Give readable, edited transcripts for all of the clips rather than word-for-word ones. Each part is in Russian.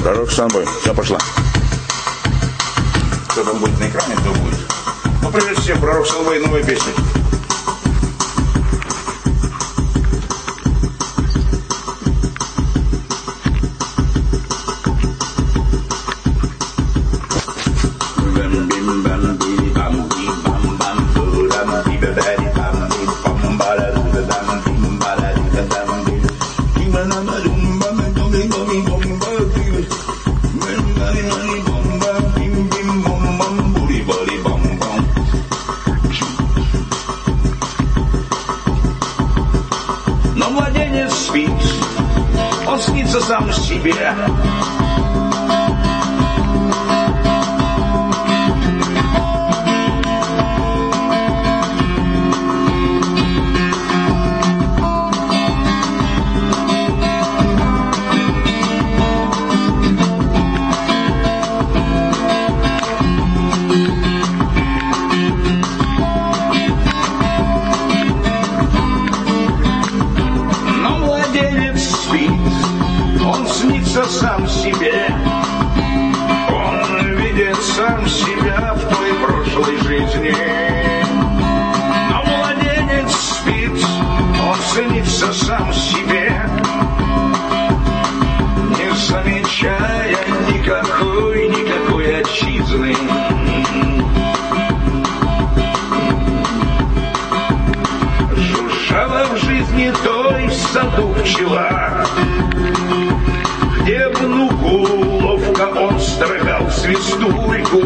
Пророк Санбой, все, пошла. Кто там будет на экране, кто будет. Ну, привет всем, Пророк Санбой, новая песня. Но младенец спит, он снится сам себе. Он снится сам себе, он видит сам себя в той прошлой жизни. Но младенец спит, он снится сам себе, не замечая никакой отчизны. Жужжала в жизни той в саду пчела, где внуку ловко он строгал свистульку.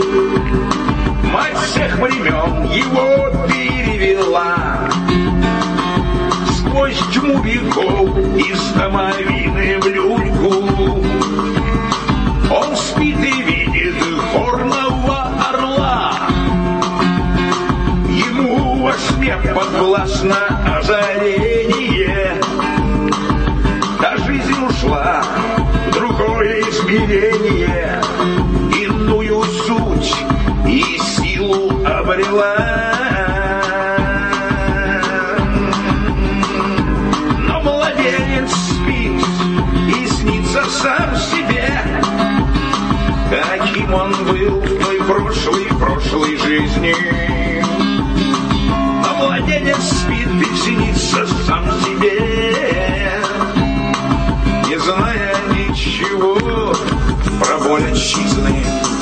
Мать всех времен его перевела сквозь тьму веков из домовины в люльку. Он спит и видит горного орла, ему во сне подвластно озарение. Та жизнь ушла в другое измерение, иную суть и силу обрела. Но младенец спит и снится сам себе, каким он был в той прошлой жизни. Но младенец спит и снится сам себе, не зная ничего про боль отчизны.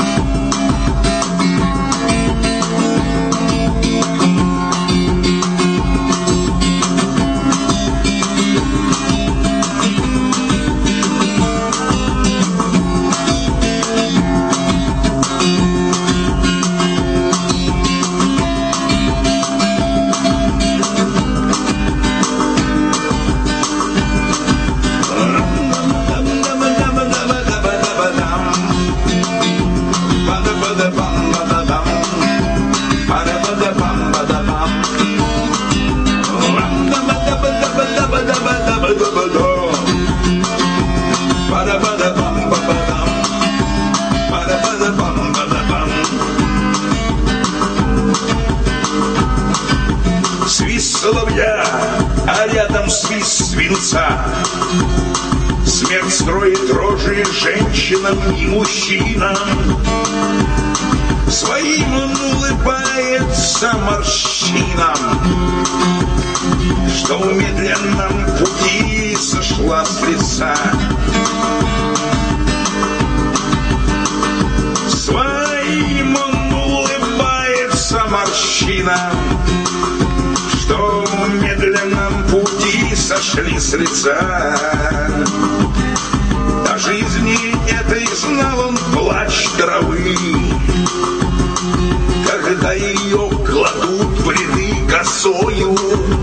Свист соловья, а рядом свист свинца. Смерть строит рожи женщинам и мужчинам. Своим он улыбается морщинам, что в медленном пути сошла с лица. Своим он улыбается морщинам, что в медленном пути сошли с лица. До жизни этой знал он плач травы, когда ее кладут в ряды косою.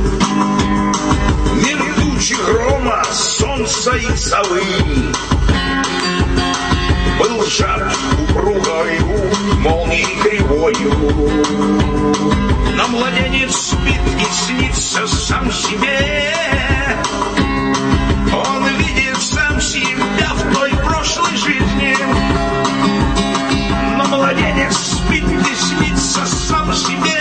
Между тучи грома, солнца и совы был сжат упругою молнией кривою. Но младенец спит и снится сам себе, он видит сам себя в той прошлой жизни. Но младенец спит и снится сам себе,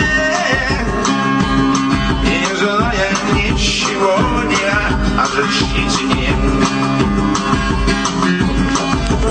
не зная ничего ни о жизни.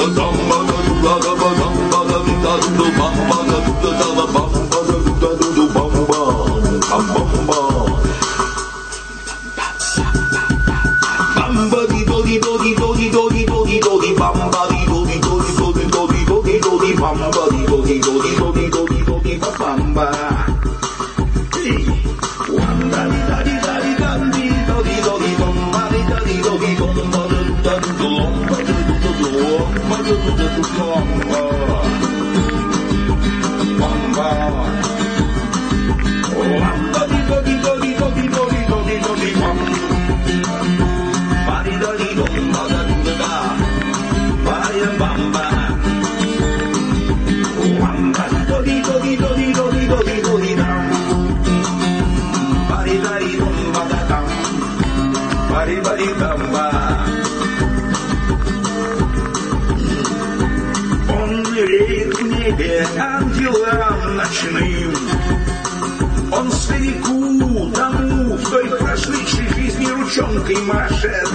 Ангелам ночным. Он старику тому в той прошедшей жизни ручонкой машет.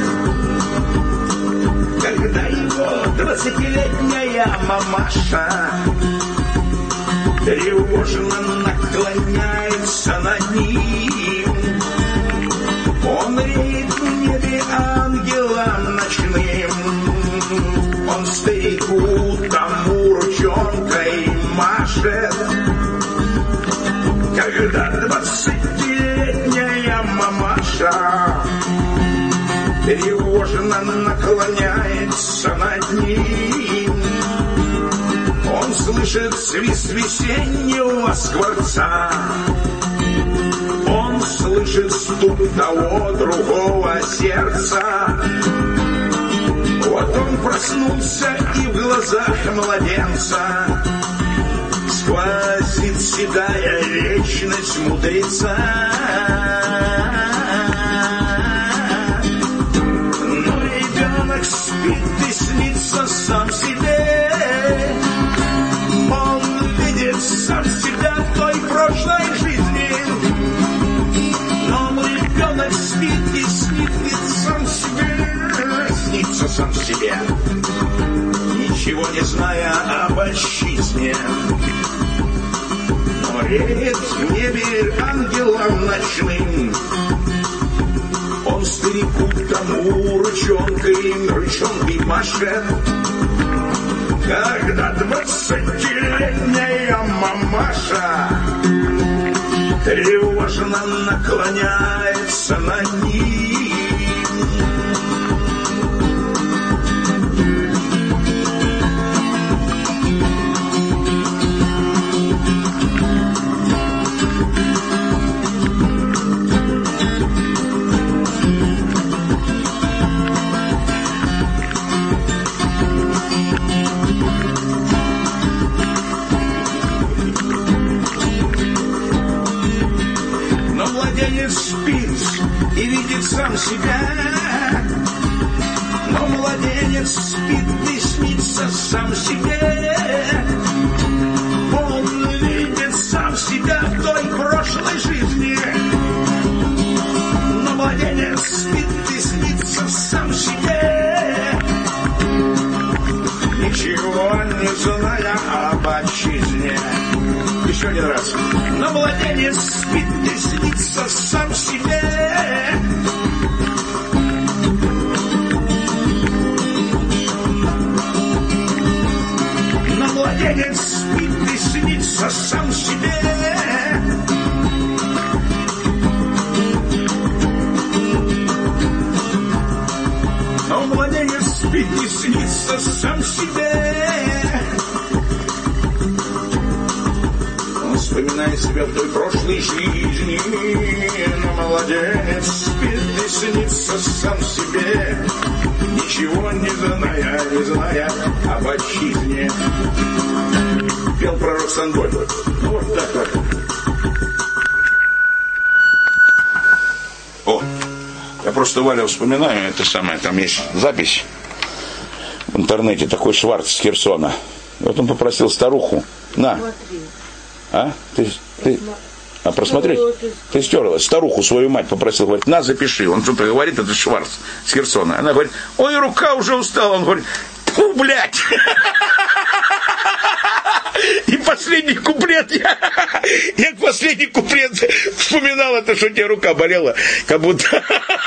Когда его 20-летняя мамаша тревожно наклоняется над ним, он реет в небе ангелам ночным. Он старику тому ручонкой машет. Когда 20-летняя мамаша тревожно наклоняется над ним, он слышит свист весеннего скворца. Он слышит стук того другого сердца. Вот он проснулся, и в глазах младенца сквозит седая вечность мудреца. Но ребенок спит и снится сам себе. Он видит сам себя в той прошлой жизни. Но ребенок спит и снится сам себе. Снится сам себе, ничего не зная об отчизне. Но реет в небе ангелам ночным. Он старику тому ручонкой машет. Когда 20-летняя мамаша тревожно наклоняется над ним. Спит и видит сам себя. Но младенец спит и снится сам себе. Он видит сам себя в той прошлой жизни. Но младенец спит и снится сам себе. Ничего не зная об отчизне. Еще один раз. Но младенец спит и снится сам себе. Но младенец спит и снится сам себе. Но младенец спит и снится сам себе. Вспоминая себя в той прошлой жизни. Но младенец спит и снится сам себе. Ничего не зная об отчизне. Пел пророк Сандоль. Ну вот так. О, я просто, Валя, вспоминаю это самое. Там есть запись в интернете. Такой Шварц с Херсона. И вот он попросил старуху. На. А? А просмотреть? Ты стерла. Старуху свою мать попросил, говорит, на, запиши. Он что-то говорит, это Шварц с Херсона. Она говорит, ой, рука уже устала. Он говорит, Фу, блядь! И последний куплет, я последний куплет вспоминал это, что у тебя рука болела, как будто...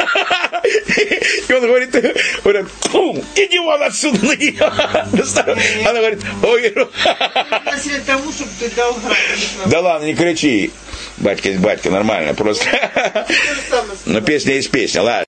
И он говорит, иди вон отсюда на нее. Она говорит, ой, После того, чтобы ты дал град. да ладно, не кричи. Батька есть батька, нормально, просто. Но песня есть песня, ладно.